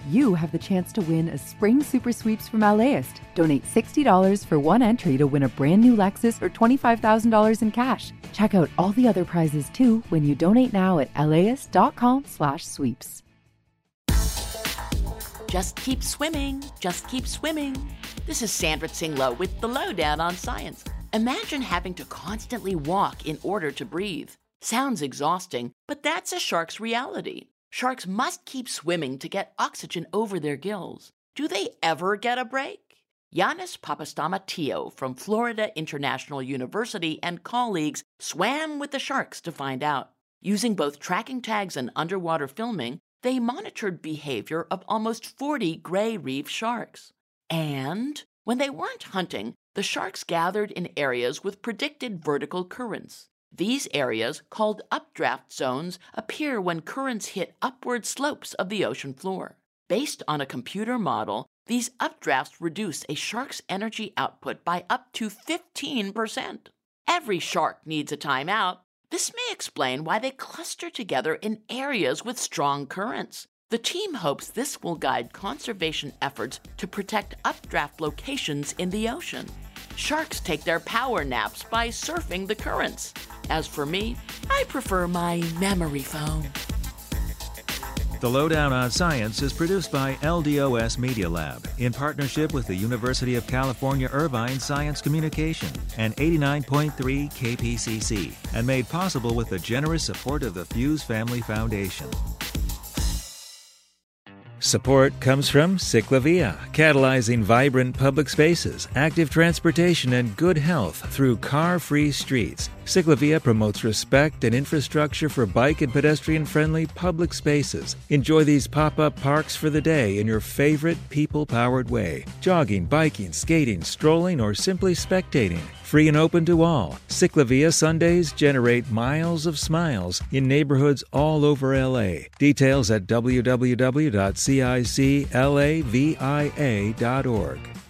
you have the chance to win a spring super sweeps from LAist. Donate $60 for one entry to win a brand new Lexus or $25,000 in cash. Check out all the other prizes too when you donate now at laist.com/sweeps. Just keep swimming, just keep swimming. This is Sandra Tsing-Loh with the Lowdown on Science. Imagine having to constantly walk in order to breathe. Sounds exhausting, but that's a shark's reality. Sharks must keep swimming to get oxygen over their gills. Do they ever get a break? Yannis Papastamatio from Florida International University and colleagues swam with the sharks to find out. Using both tracking tags and underwater filming, they monitored behavior of almost 40 gray reef sharks. And when they weren't hunting, the sharks gathered in areas with predicted vertical currents. These areas, called updraft zones, appear when currents hit upward slopes of the ocean floor. Based on a computer model, these updrafts reduce a shark's energy output by up to 15%. Every shark needs a timeout. This may explain why they cluster together in areas with strong currents. The team hopes this will guide conservation efforts to protect updraft locations in the ocean. Sharks take their power naps by surfing the currents. As for me, I prefer my memory foam. The Lowdown on Science is produced by LDOS Media Lab in partnership with the University of California Irvine Science Communication and 89.3 KPCC, and made possible with the generous support of the Fuse Family Foundation. Support comes from Ciclavia, catalyzing vibrant public spaces, active transportation, and good health through car-free streets. Ciclavia promotes respect and infrastructure for bike and pedestrian-friendly public spaces. Enjoy these pop-up parks for the day in your favorite people-powered way. Jogging, biking, skating, strolling, or simply spectating. Free and open to all. Ciclavia Sundays generate miles of smiles in neighborhoods all over LA. Details at www.ciclavia.org.